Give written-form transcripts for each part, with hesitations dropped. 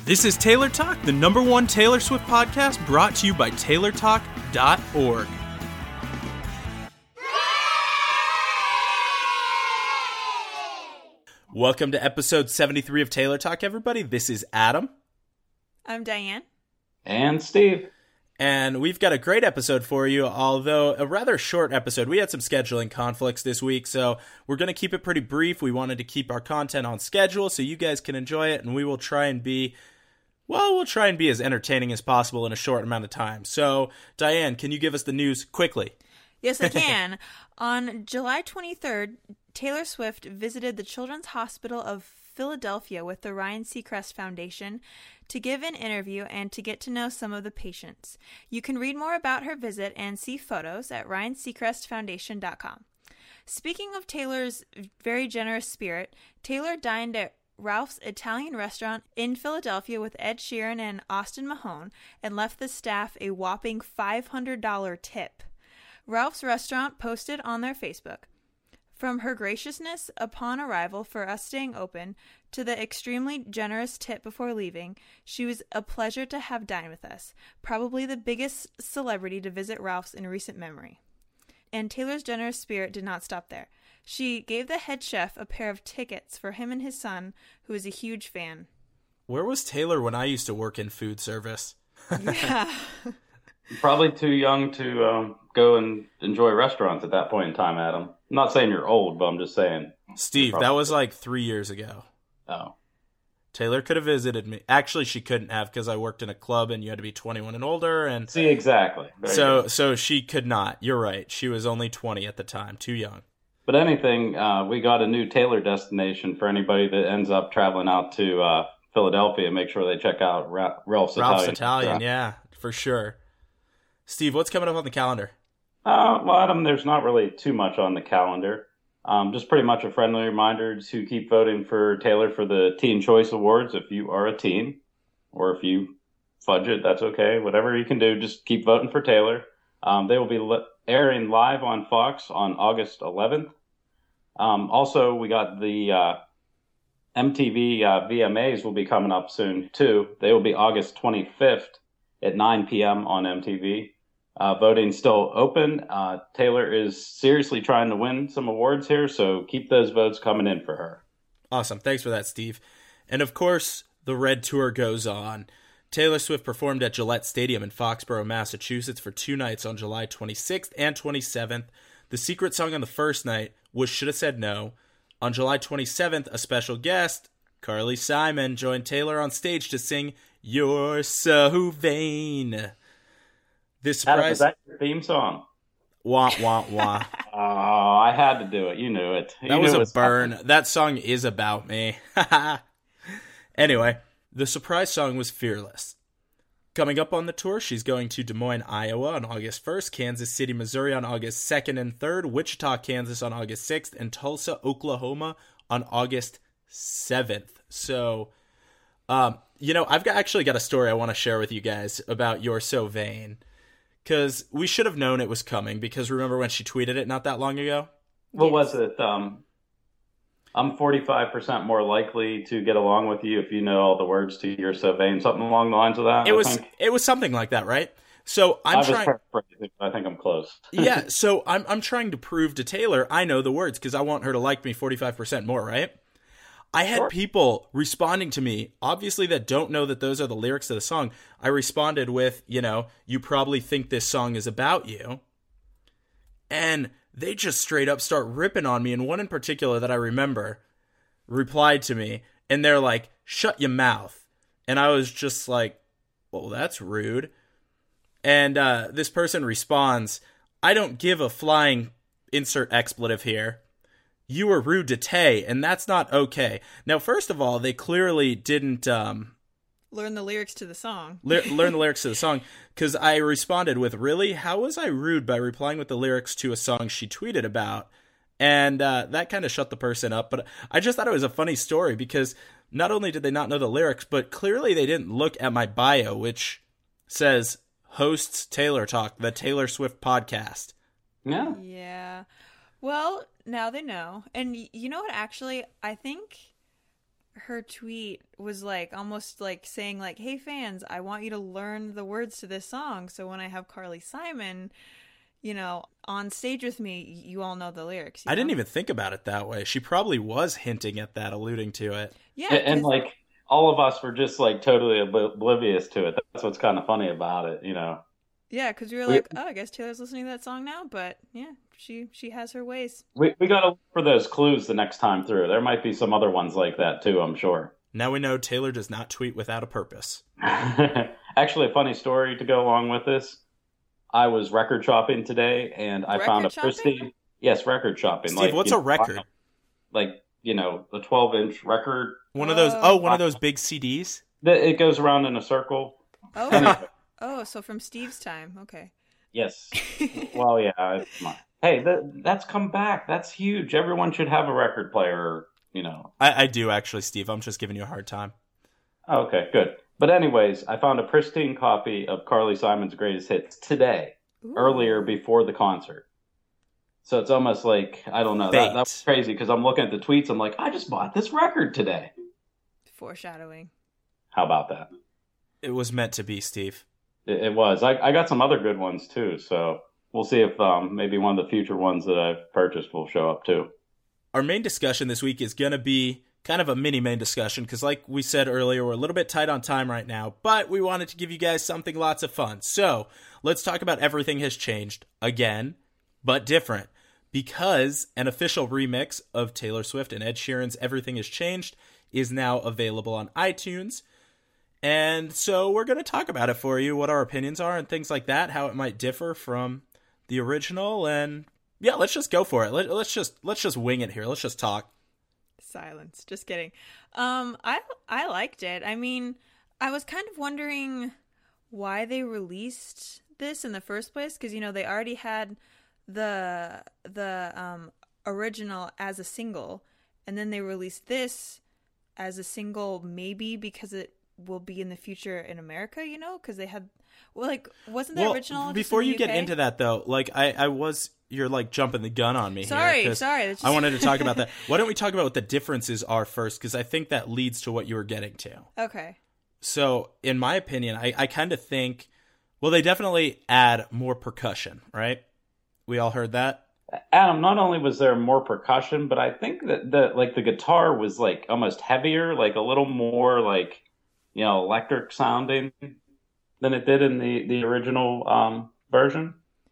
This is Taylor Talk, the #1 Taylor Swift podcast brought to you by TaylorTalk.org. Welcome to episode 73 of Taylor Talk, everybody. This is Adam. I'm Diane. And Steve. And we've got a great episode for you, although a rather short episode. We had some scheduling conflicts this week, so we're going to keep it pretty brief. We wanted to keep our content on schedule so you guys can enjoy it, and we will try and be, we'll try and be as entertaining as possible in a short amount of time. So, Diane, can you give us the news quickly? Yes, I can. On July 23rd, Taylor Swift visited the Children's Hospital of Philadelphia with the Ryan Seacrest Foundation to give an interview and to get to know some of the patients. You can read more about her visit and see photos at ryanseacrestfoundation.com. Speaking of Taylor's very generous spirit, Taylor dined at Ralph's Italian restaurant in Philadelphia with Ed Sheeran and Austin Mahone and left the staff a whopping $500 tip. Ralph's restaurant posted on their Facebook, "From her graciousness upon arrival for us staying open to the extremely generous tip before leaving, she was a pleasure to have dined with us, probably the biggest celebrity to visit Ralph's in recent memory." And Taylor's generous spirit did not stop there. She gave the head chef a pair of tickets for him and his son, who is a huge fan. Where was Taylor when I used to work in food service? Yeah. Probably too young to go and enjoy restaurants at that point in time, Adam. I'm not saying you're old, but I'm just saying. Steve, that was like 3 years ago. Oh. Taylor could have visited me. Actually, she couldn't have because I worked in a club and you had to be 21 and older. And see, exactly. So she could not. You're right. She was only 20 at the time. Too young. But anything, we got a new Taylor destination for anybody that ends up traveling out to Philadelphia. Make sure they check out Ralph's Italian, yeah, for sure. Steve, what's coming up on the calendar? Well, Adam, there's not really too much on the calendar. Just pretty much a friendly reminder to keep voting for Taylor for the Teen Choice Awards if you are a teen, or if you fudge it, that's okay. Whatever you can do, just keep voting for Taylor. They will be airing live on Fox on August 11th. Also, we got the MTV VMAs will be coming up soon, too. They will be August 25th at 9 p.m. on MTV. Voting still open. Taylor is seriously trying to win some awards here, so keep those votes coming in for her. Awesome. Thanks for that, Steve. And of course, the Red Tour goes on. Taylor Swift performed at Gillette Stadium in Foxborough, Massachusetts for 2 nights on July 26th and 27th. The secret song on the first night was Shoulda Said No. On July 27th, a special guest, Carly Simon, joined Taylor on stage to sing You're So Vain. This surprise... Adam, is that your theme song? Wah, wah, wah. Oh, I had to do it. You knew it. That was a burn. Happening. That song is about me. Anyway, the surprise song was Fearless. Coming up on the tour, she's going to Des Moines, Iowa on August 1st, Kansas City, Missouri on August 2nd and 3rd, Wichita, Kansas on August 6th, and Tulsa, Oklahoma on August 7th. So, I've actually got a story I want to share with you guys about You're So Vain. Because we should have known it was coming, because remember when she tweeted it not that long ago? What was it? I'm 45% more likely to get along with you if you know all the words to You're So Vain. Something along the lines of that? It was something like that, right? So I was paraphrasing, but I think I'm close. Yeah, so I'm trying to prove to Taylor I know the words because I want her to like me 45% more, right? I had people responding to me, obviously that don't know that those are the lyrics of the song. I responded with, you probably think this song is about you. And they just straight up start ripping on me. And one in particular that I remember replied to me, and they're like, shut your mouth. And I was just like, well, that's rude. And this person responds, I don't give a flying insert expletive here. You were rude to Tay, and that's not okay. Now, first of all, they clearly didn't learn the lyrics to the song. Learn the lyrics to the song, because I responded with, really? How was I rude by replying with the lyrics to a song she tweeted about? And that kind of shut the person up. But I just thought it was a funny story, because not only did they not know the lyrics, but clearly they didn't look at my bio, which says, hosts Taylor Talk, the Taylor Swift podcast. Yeah. Yeah. Well, now they know. And you know what, actually, I think her tweet was like almost like saying like, "Hey fans, I want you to learn the words to this song, so when I have Carly Simon, on stage with me, you all know the lyrics." I didn't even think about it that way. She probably was hinting at that, alluding to it. Yeah, and like all of us were just like totally oblivious to it. That's what's kind of funny about it, Yeah, because we were like, oh, I guess Taylor's listening to that song now, but yeah, she has her ways. We got to look for those clues the next time through. There might be some other ones like that too, I'm sure. Now we know Taylor does not tweet without a purpose. Actually, a funny story to go along with this. I was record shopping today, and I found a pristine... Yes, record shopping. Steve, what's a record? Like, the 12-inch record. One of those big CDs? It goes around in a circle. Oh, anyway. Oh, so from Steve's time. Okay. Yes. Well, yeah. Hey, that's come back. That's huge. Everyone should have a record player, I do, actually, Steve. I'm just giving you a hard time. Oh, okay, good. But anyways, I found a pristine copy of Carly Simon's Greatest Hits today, earlier before the concert. So it's almost like, I don't know, that was crazy because I'm looking at the tweets. I'm like, I just bought this record today. Foreshadowing. How about that? It was meant to be, Steve. It was. I got some other good ones too, so we'll see if maybe one of the future ones that I've purchased will show up too. Our main discussion this week is going to be kind of a mini-main discussion because like we said earlier, we're a little bit tight on time right now, but we wanted to give you guys something lots of fun. So let's talk about Everything Has Changed again, but different, because an official remix of Taylor Swift and Ed Sheeran's Everything Has Changed is now available on iTunes. And so we're going to talk about it for you, what our opinions are and things like that, how it might differ from the original. And yeah, let's just go for it. Let's just wing it here. Let's just talk. Silence. Just kidding. I liked it. I mean, I was kind of wondering why they released this in the first place, because they already had the original as a single, and then they released this as a single, maybe because it will be in the future in America, because they had, wasn't the original before just in you the get UK? into that though, you're like jumping the gun on me sorry here, just... I wanted to talk about that. Why don't we talk about what the differences are first, because I think that leads to what you were getting to. Okay. So in my opinion, I kind of think, well, they definitely add more percussion, right? We all heard that. Adam, not only was there more percussion, but I think that the guitar was like almost heavier, like a little more like electric sounding than it did in the original version.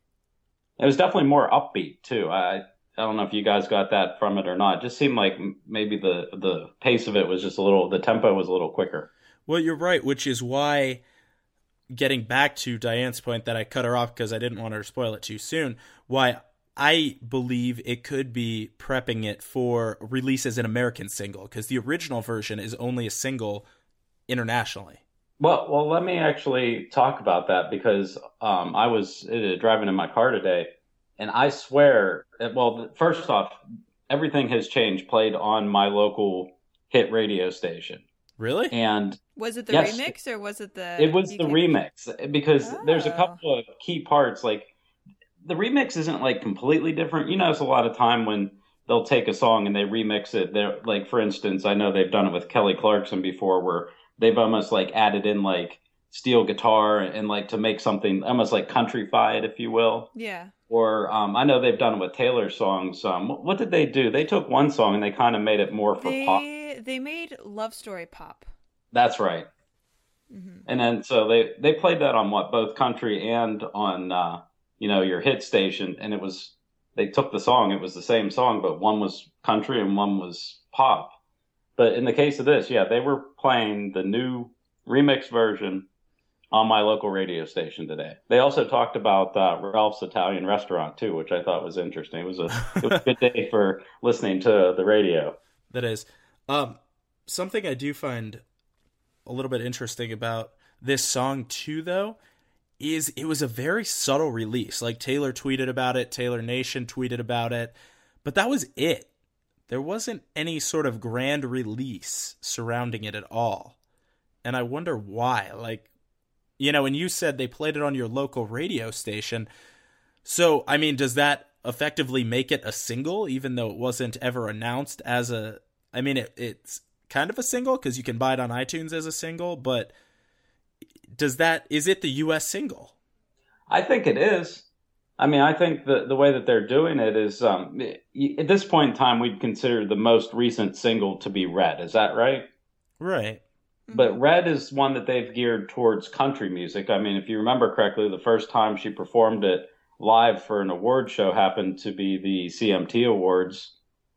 It was definitely more upbeat too. I don't know if you guys got that from it or not. It just seemed like maybe the pace of it was just the tempo was a little quicker. Well, you're right, which is why, getting back to Diane's point that I cut her off because I didn't want her to spoil it too soon, why I believe it could be prepping it for release as an American single, because the original version is only a single internationally. Well, let me actually talk about that, because I was driving in my car today, and I swear, first off, Everything Has Changed played on my local hit radio station. Really? And was it the remix or was it the... It was the remix, because there's a couple of key parts. Like, the remix isn't like completely different. It's a lot of time when they'll take a song and they remix it. They're like, for instance, I know they've done it with Kelly Clarkson before, where they've almost like added in like steel guitar and like to make something almost like countryfied, if you will. Yeah. Or I know they've done it with Taylor songs. What did they do? They took one song and they kind of made it more for pop. They made Love Story pop. That's right. Mm-hmm. And then so they played that on both country and on your hit station, and they took the song. It was the same song, but one was country and one was pop. But in the case of this, they were playing the new remix version on my local radio station today. They also talked about Ralph's Italian Restaurant too, which I thought was interesting. It was a good day for listening to the radio. That is. Something I do find a little bit interesting about this song too, though, is it was a very subtle release. Like, Taylor tweeted about it, Taylor Nation tweeted about it, but that was it. There wasn't any sort of grand release surrounding it at all. And I wonder why. Like, and you said they played it on your local radio station. So, I mean, does that effectively make it a single, even though it wasn't ever announced as a... I mean, it's kind of a single because you can buy it on iTunes as a single, but is it the US single? I think it is. I mean, I think the way that they're doing it is, at this point in time, we'd consider the most recent single to be Red. Is that right? Right. But Red is one that they've geared towards country music. I mean, if you remember correctly, the first time she performed it live for an award show happened to be the CMT Awards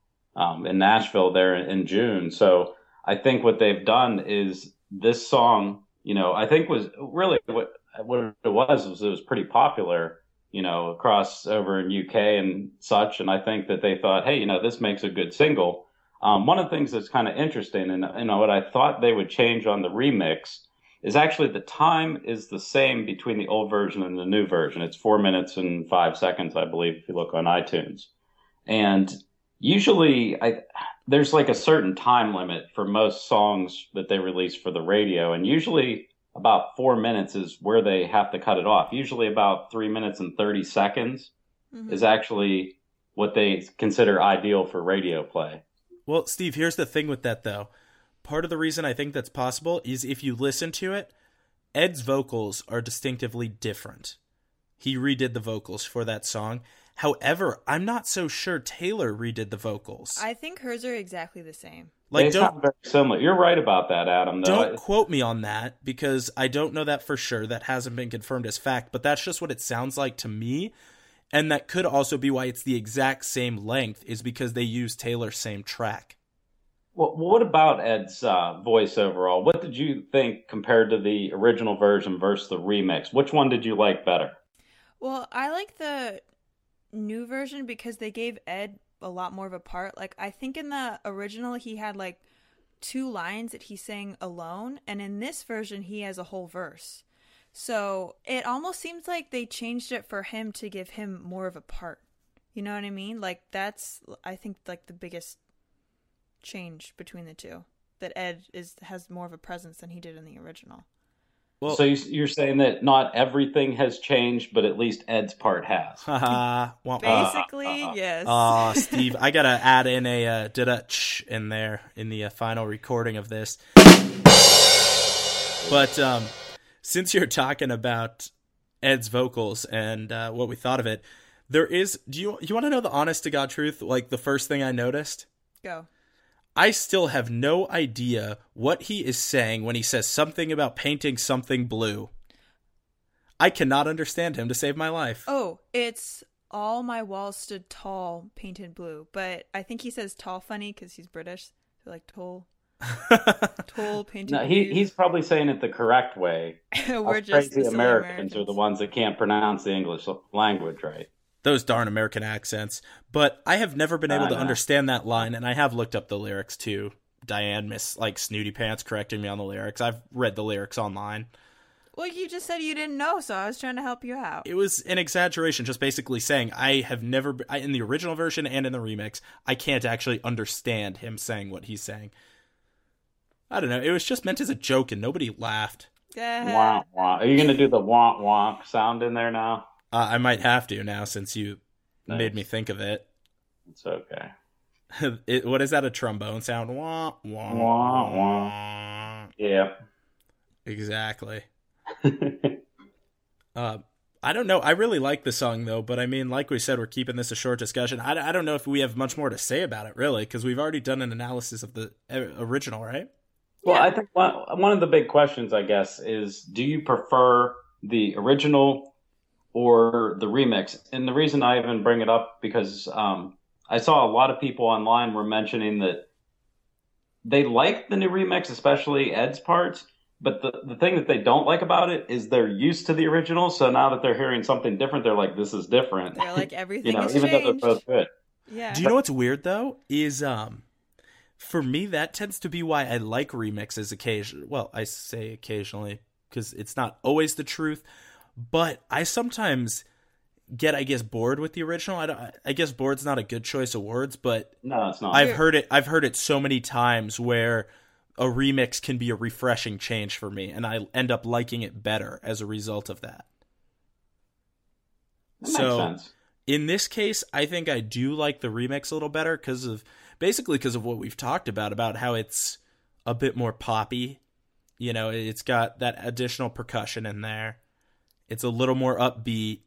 in Nashville there in June. So I think what they've done is this song, I think was really what it was pretty popular, across over in UK and such. And I think that they thought, hey, this makes a good single. One of the things that's kind of interesting, and what I thought they would change on the remix is actually the time is the same between the old version and the new version. It's 4 minutes and 5 seconds, I believe, if you look on iTunes. And usually there's like a certain time limit for most songs that they release for the radio. And usually about 4 minutes is where they have to cut it off. Usually about 3 minutes and 30 seconds is actually what they consider ideal for radio play. Well, Steve, here's the thing with that, though. Part of the reason I think that's possible is if you listen to it, Ed's vocals are distinctively different. He redid the vocals for that song. However, I'm not so sure Taylor redid the vocals. I think hers are exactly the same. They sound very similar. You're right about that, Adam. Though. Don't quote me on that because I don't know that for sure. That hasn't been confirmed as fact, but that's just what it sounds like to me. And that could also be why it's the exact same length, is because they use Taylor's same track. Well, what about Ed's voice overall? What did you think compared to the original version versus the remix? Which one did you like better? Well, I like the new version because they gave Ed a lot more of a part. Like, I think in the original, he had like 2 lines that he sang alone. And in this version, he has a whole verse. So it almost seems like they changed it for him to give him more of a part. You know what I mean? Like, that's, I think, like the biggest change between the two. That Ed has more of a presence than he did in the original. Well, so you're saying that not everything has changed, but at least Ed's part has. Basically, yes. Oh, Steve, I gotta add in a da-da-ch in there in the final recording of this. But since you're talking about Ed's vocals and what we thought of it, there is. Do you want to know the honest to God truth? Like the first thing I noticed? Go. I still have no idea what he is saying when he says something about painting something blue. I cannot understand him to save my life. Oh, it's all my walls stood tall, painted blue. But I think he says tall funny because he's British. So like tall. Tall painted blue. He's probably saying it the correct way. We're just crazy Americans are the ones that can't pronounce the English language right. Those darn American accents. But I have never been able to understand that line, and I have looked up the lyrics too. Diane, Miss Snooty Pants, correcting me on the lyrics. I've read the lyrics online. Well, you just said you didn't know, so I was trying to help you out. It was an exaggeration, just basically saying I have never, in the original version and in the remix, I can't actually understand him saying what he's saying. I don't know. It was just meant as a joke, and nobody laughed. Wah, wah. Are you going to do the wah, wah sound in there now? I might have to now since you made me think of it. It's okay. What is that, a trombone sound? Wah, wah, wah, wah. Yeah. Exactly. I don't know. I really like the song, though. But I mean, like we said, we're keeping this a short discussion. I don't know if we have much more to say about it, really, because we've already done an analysis of the original, right? Well, yeah. I think one of the big questions, I guess, is do you prefer the original or the remix? And the reason I even bring it up because I saw a lot of people online were mentioning that they like the new remix, especially Ed's parts. But the thing that they don't like about it is they're used to the original. So now that they're hearing something different, they're like, this is different. They're like, everything is even changed. though they're both good. Yeah. Do you know what's weird, though? Is for me, that tends to be why I like remixes occasionally. Well, I say occasionally because it's not always the truth. But I sometimes get, I guess, bored with the original. I guess bored's not a good choice of words, but no, it's not. I've heard it so many times where a remix can be a refreshing change for me, and I end up liking it better as a result of that. That makes sense. In this case, I think I do like the remix a little better because of what we've talked about how it's a bit more poppy. You know, it's got that additional percussion in there. It's a little more upbeat.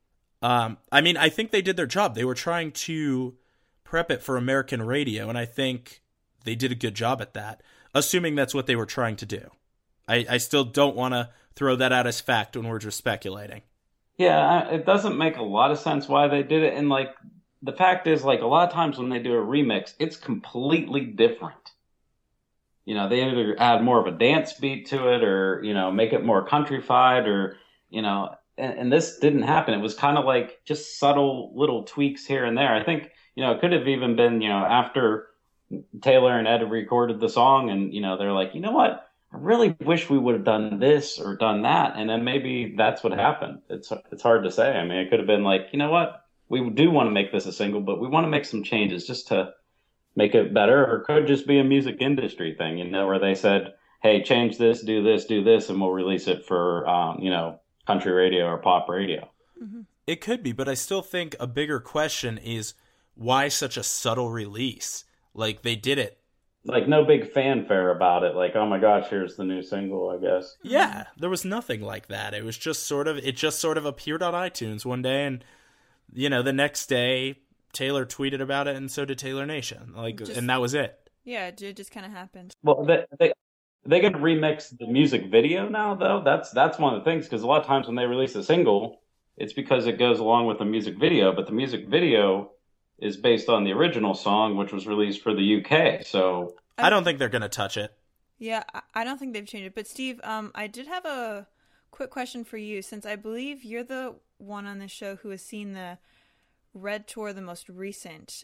I mean, I think they did their job. They were trying to prep it for American radio, and I think they did a good job at that, assuming that's what they were trying to do. I still don't want to throw that out as fact when we're just speculating. Yeah, it doesn't make a lot of sense why they did it. And like, the fact is, like, a lot of times when they do a remix, it's completely different. You know, they either add more of a dance beat to it, or, you know, make it more countrified, or, you know, and this didn't happen. It was kind of like just subtle little tweaks here and there. I think, you know, it could have even been, you know, after Taylor and Ed recorded the song, and, you know, they're like, you know what? I really wish we would have done this or done that. And then maybe that's what happened. It's hard to say. I mean, it could have been like, you know what? We do want to make this a single, but we want to make some changes just to make it better. Or it could just be a music industry thing, you know, where they said, hey, change this, and we'll release it for, you know, country radio or pop radio. Mm-hmm. It could be, but I still think a bigger question is, why such a subtle release? Like, they did it. Like, no big fanfare about it. Like, oh my gosh, here's the new single, I guess. Yeah, there was nothing like that. It was just sort of appeared on iTunes one day, and, you know, the next day Taylor tweeted about it, and so did Taylor Nation. And that was it. Yeah, it just kind of happened. Well, they going to remix the music video now, though? That's one of the things, because a lot of times when they release a single, it's because it goes along with the music video, but the music video is based on the original song, which was released for the UK. So I don't think they're going to touch it. Yeah, I don't think they've changed it. But Steve, I did have a quick question for you, since I believe you're the one on the show who has seen the Red Tour, the most recent.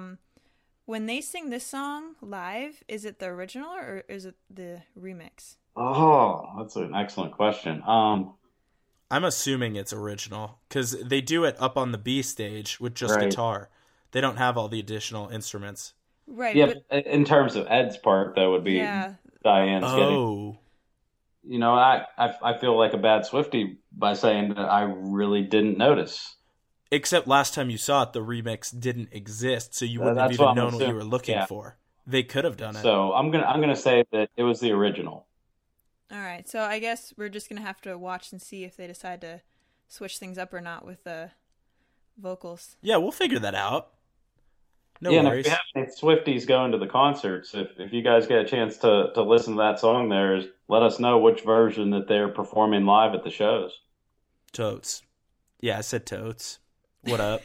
When they sing this song live, is it the original or is it the remix? Oh, that's an excellent question. I'm assuming it's original, because they do it up on the B stage with just guitar. They don't have all the additional instruments. Right. Yeah, but in terms of Ed's part, that would be Diane's getting. You know, I feel like a bad Swiftie by saying that I really didn't notice. Except last time you saw it, the remix didn't exist, so you wouldn't have even known what you were looking for. They could have done it. So I'm gonna say that it was the original. All right, so I guess we're just gonna have to watch and see if they decide to switch things up or not with the vocals. Yeah, we'll figure that out. No worries. And if you have any Swifties going to the concerts, if you guys get a chance to listen to that song there, let us know which version that they're performing live at the shows. Totes. Yeah, I said totes. What up?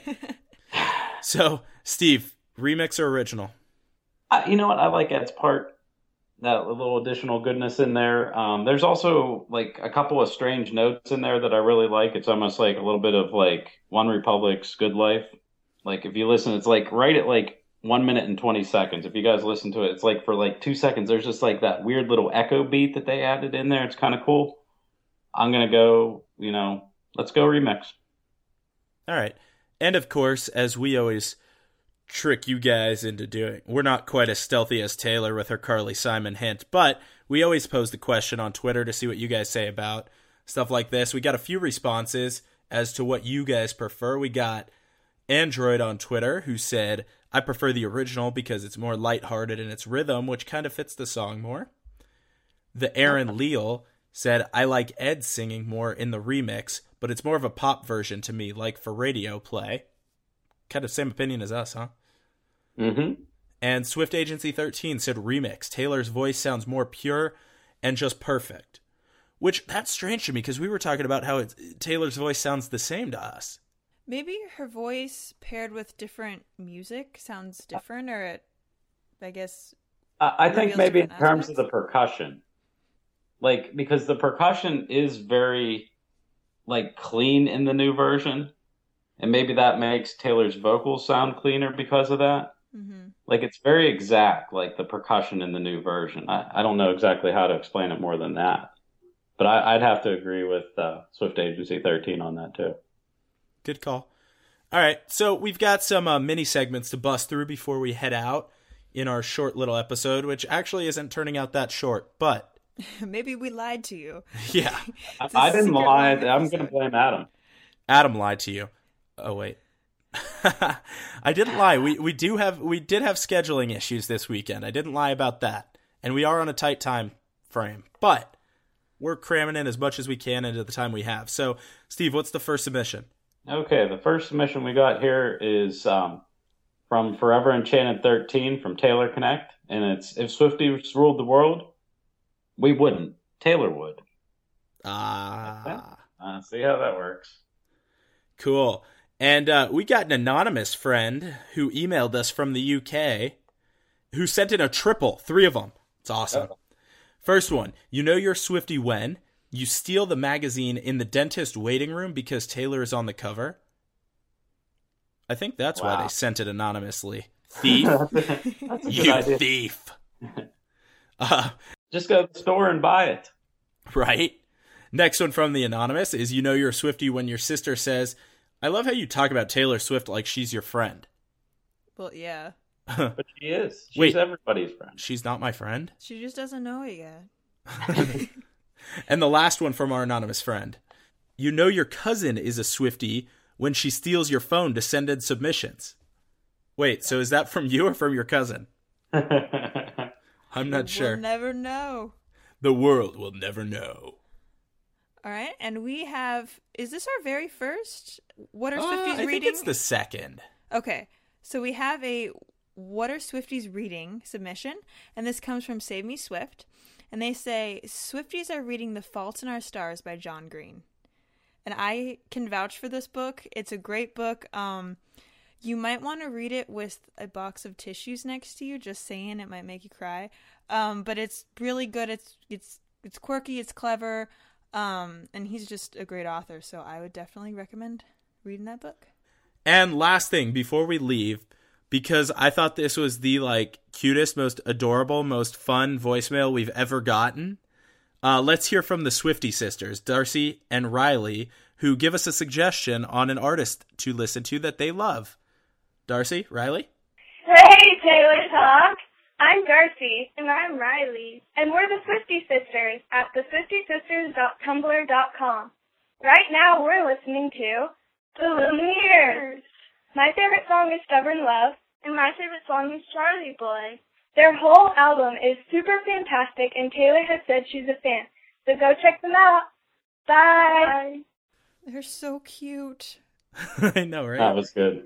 So, Steve, remix or original? You know what? I like Ed's part, that little additional goodness in there. There's also like a couple of strange notes in there that I really like. It's almost like a little bit of like One Republic's Good Life. Like, if you listen, it's like right at like 1 minute and 20 seconds. If you guys listen to it, it's like for like 2 seconds, there's just like that weird little echo beat that they added in there. It's kind of cool. I'm going to go, you know, let's go remix. All right. And of course, as we always trick you guys into doing, we're not quite as stealthy as Taylor with her Carly Simon hint, but we always pose the question on Twitter to see what you guys say about stuff like this. We got a few responses as to what you guys prefer. We got Android on Twitter, who said, I prefer the original because it's more lighthearted in its rhythm, which kind of fits the song more. The Aaron Leal said, I like Ed singing more in the remix, but it's more of a pop version to me, like for radio play. Kind of same opinion as us, huh? Mm-hmm. And Swift Agency 13 said remix. Taylor's voice sounds more pure and just perfect. Which, that's strange to me, because we were talking about how Taylor's voice sounds the same to us. Maybe her voice paired with different music sounds different, or it, I guess... I think maybe in terms of the percussion. Like, because the percussion is very, like, clean in the new version. And maybe that makes Taylor's vocals sound cleaner because of that. Mm-hmm. Like, it's very exact, like, the percussion in the new version. I don't know exactly how to explain it more than that. But I'd have to agree with Swift Agency 13 on that, too. Good call. All right, so we've got some mini segments to bust through before we head out in our short little episode, which actually isn't turning out that short, but... Maybe we lied to you. Yeah. I didn't lie. I'm going to blame Adam. Adam lied to you. Oh, wait. I didn't lie. We did have scheduling issues this weekend. I didn't lie about that. And we are on a tight time frame, but we're cramming in as much as we can into the time we have. So, Steve, what's the first submission? Okay, the first submission we got here is from Forever Enchanted 13 from Taylor Connect. And it's, if Swifties ruled the world, we wouldn't. Taylor would. See how that works. Cool. And we got an anonymous friend who emailed us from the UK who sent in a triple, 3 of them. It's awesome. Oh. First one, you know you're Swiftie when you steal the magazine in the dentist waiting room because Taylor is on the cover. I think that's why they sent it anonymously. Thief. That's a you idea. Thief. Just go to the store and buy it. Right? Next one from the anonymous is you know you're a Swiftie when your sister says, I love how you talk about Taylor Swift like she's your friend. Well, yeah. But she is. She's everybody's friend. She's not my friend? She just doesn't know it yet. And the last one from our anonymous friend. You know your cousin is a Swiftie when she steals your phone to send in submissions. Wait, so is that from you or from your cousin? I'm not sure. We'll never know. The world will never know. All right, and we have... Is this our very first What Are Swifties Reading? I think it's the second. Okay, so we have a What Are Swifties Reading submission, and this comes from Save Me Swift. And they say, Swifties are reading The Fault in Our Stars by John Green. And I can vouch for this book. It's a great book. You might want to read it with a box of tissues next to you, just saying, it might make you cry. But it's really good. It's quirky, it's clever. And he's just a great author, so I would definitely recommend reading that book. And last thing before we leave, because I thought this was the cutest, most adorable, most fun voicemail we've ever gotten. Let's hear from the Swiftie sisters, Darcy and Riley, who give us a suggestion on an artist to listen to that they love. Darcy, Riley? Hey, Taylor Talk. I'm Darcy. And I'm Riley. And we're the Swiftie Sisters at theswiftiesisters.tumblr.com. Right now we're listening to The Lumineers. My favorite song is Stubborn Love. And my favorite song is Charlie Boy. Their whole album is super fantastic, and Taylor has said she's a fan. So go check them out. Bye. They're so cute. I know, right? That was good.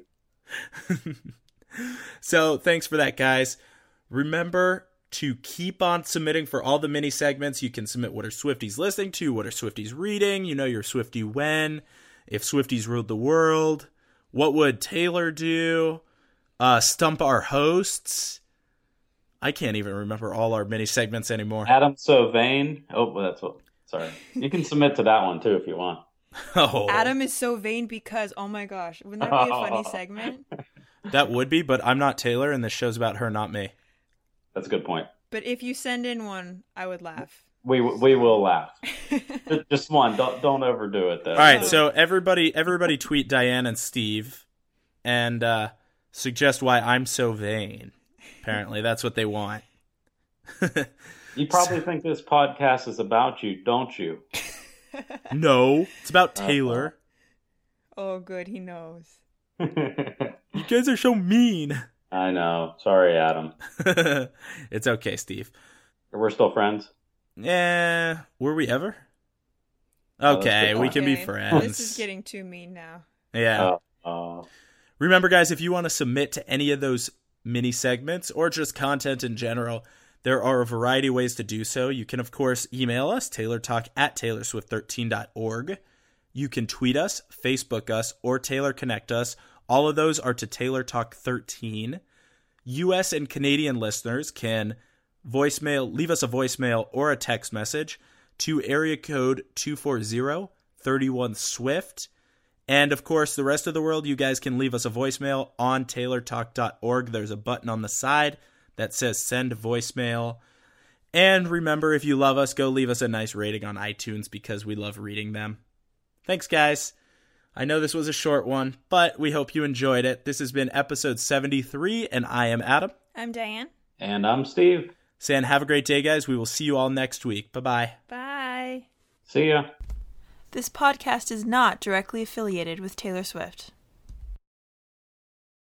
So thanks for that, guys. Remember to keep on submitting for all the mini segments. You can submit what are Swifties listening to, what are Swifties reading, you know you're Swiftie when, if Swifties ruled the world, what would Taylor do, stump our hosts. I can't even remember all our mini segments anymore. Adam So Vain. Oh, that's what. Sorry. You can submit to that one too if you want. Oh. Adam is so vain because, oh my gosh, wouldn't that be a funny segment? That would be, but I'm not Taylor, and this show's about her, not me. That's a good point. But if you send in one, I would laugh. We will laugh. Just one. Don't overdo it, though. All right, so everybody tweet Diane and Steve, and suggest why I'm so vain. Apparently, that's what they want. You probably think this podcast is about you, don't you? No, it's about Taylor. Oh, good, he knows. You guys are so mean. I know. Sorry, Adam. It's okay, Steve. We're still friends? Yeah. Were we ever? Okay, we can be friends. This is getting too mean now. Yeah. Remember, guys, if you want to submit to any of those mini segments or just content in general, there are a variety of ways to do so. You can, of course, email us, taylortalk@taylorswift13.org. You can tweet us, Facebook us, or Taylor Connect us. All of those are to Taylor Talk 13. U.S. and Canadian listeners can leave us a voicemail or a text message to area code 240-31-SWIFT. And, of course, the rest of the world, you guys can leave us a voicemail on taylortalk.org. There's a button on the side that says send voicemail. And remember, if you love us, go leave us a nice rating on iTunes because we love reading them. Thanks, guys. I know this was a short one, but we hope you enjoyed it. This has been episode 73, and I am Adam. I'm Diane. And I'm Steve. Saying have a great day, guys. We will see you all next week. Bye-bye. Bye. See ya. This podcast is not directly affiliated with Taylor Swift.